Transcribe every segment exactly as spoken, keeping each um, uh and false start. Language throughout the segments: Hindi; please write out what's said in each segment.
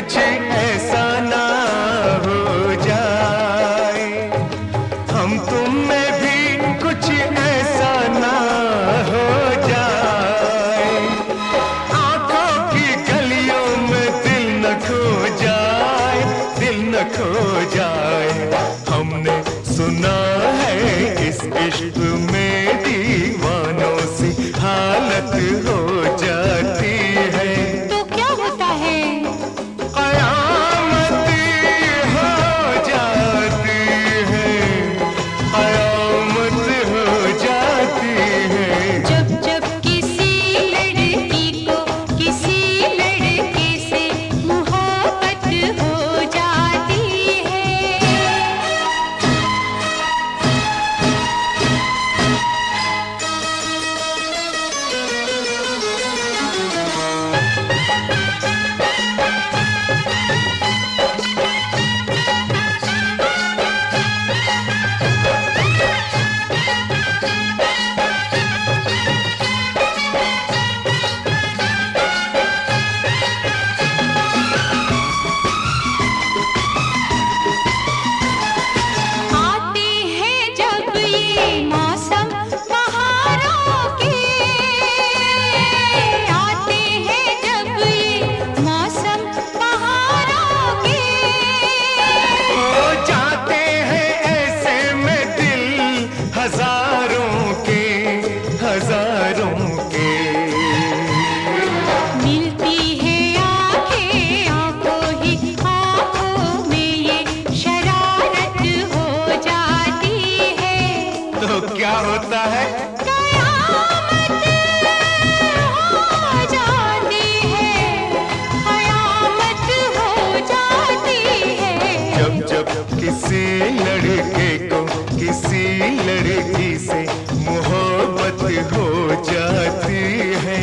कुछ ऐसा ना हो जाए, हम तुम में भी कुछ ऐसा ना हो जाए, आंखों की गलियों में दिल न खो जाए, दिल न खो जाए। हमने सुना है इस इश्क में दीवानों सी हालत हो जाती है। तो क्या होता है? कयामत हो जाती है, कयामत हो जाती है। जब जब किसी लड़की को किसी लड़के से मोहब्बत हो जाती है। आते हैं जब ये मौसम बहारों के, आते हैं जब ये मौसम बहारों के, हो जाते हैं ऐसे में दिल हजारों के, हजारों के। मिलती है आंखें आंखों ही आंखों में ये शरारत हो जाती है। तो क्या होता है? कयामत हो जाती है, कयामत हो जाती है। जब जब किसी लड़के को किसी लड़की से मोहब्बत हो जाती है।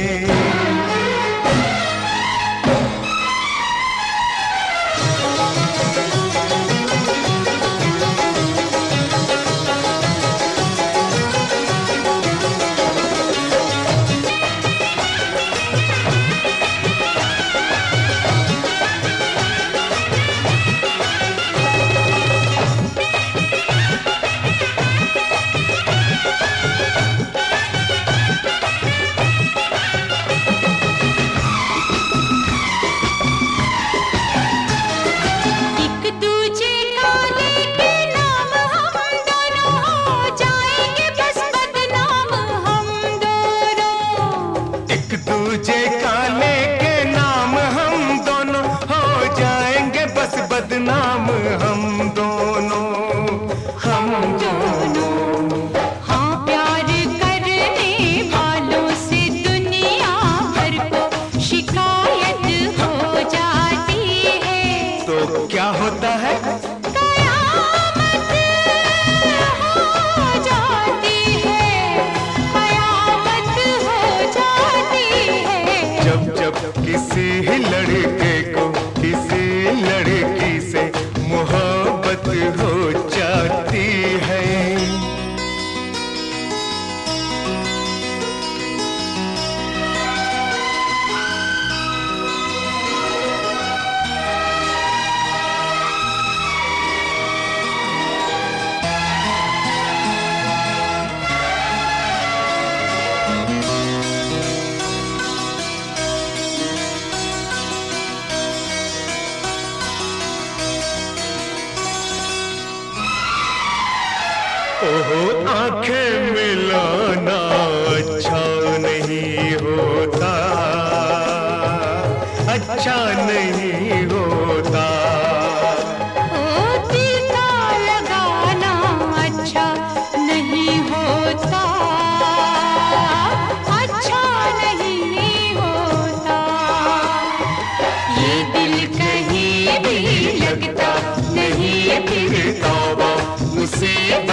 एक दूजे का लेके नाम हम दोनों हो जाएंगे बस बदनाम हम दोनों। एक दूजे का लेके नाम हम दोनों हो जाएंगे बस बदनाम हम दोनों, हम दोनों। हाँ, प्यार करने वालों से दुनिया भर को शिकायत हो जाती है। तो क्या होता है? कयामत हो जाती है, कयामत हो जाती है। जब जब किसी लड़के को किसी लड़की से मोहब्बत हो जाती है। ओहो आंखें मिलाना अच्छा नहीं होता, अच्छा नहीं होता। ओ दिल का लगाना अच्छा नहीं होता, अच्छा नहीं होता। ये दिल कहीं भी लगता नहीं फिर तौबा मुसीबत